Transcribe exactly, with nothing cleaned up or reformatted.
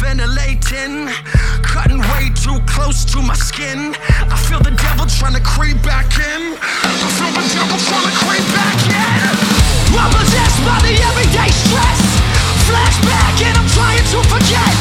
hyperventilating, cutting way too close to my skin. I feel the devil trying to creep back in. I feel the devil trying to creep back in. I'm possessed by the everyday stress. Flashback and I'm trying to forget.